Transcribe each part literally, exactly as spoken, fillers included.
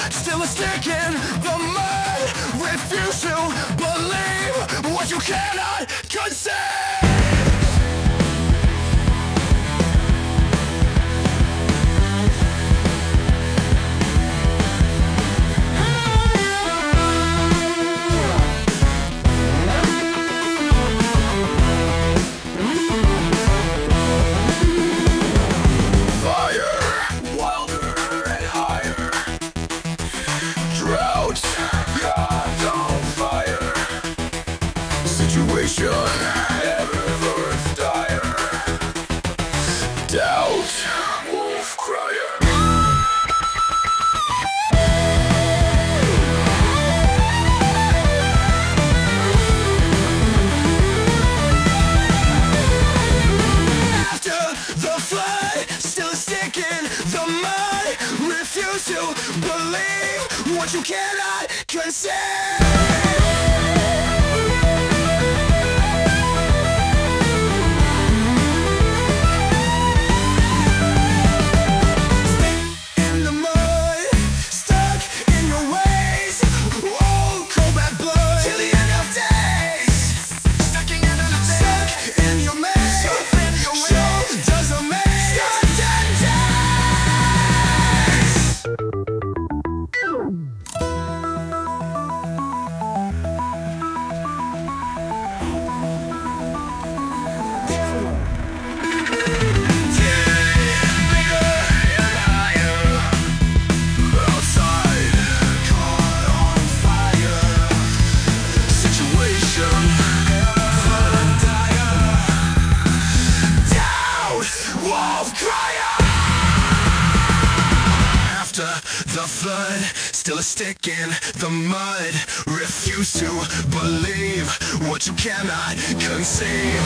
still a stick in the mud. Refuse to believe what you cannot conceive. Situation ever worth dire. Doubt, wolf crier. After the flood, still a stick in the mud. Refuse to believe what you cannot conceive. The flood, still a stick in the mud. Refuse to believe what you cannot conceive.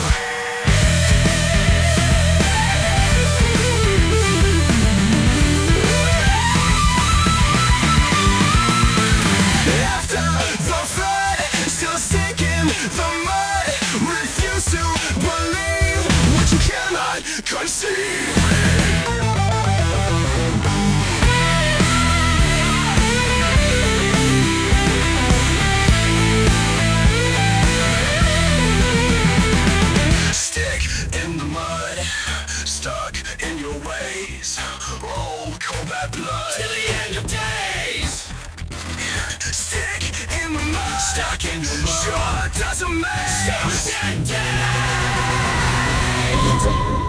After the flood, still a stick in the mud. Refuse to believe what you cannot conceive. Stuck in your ways, old combat blood till the end of days. Stick in the mud, stuck in your mud. Sure doesn't make sense.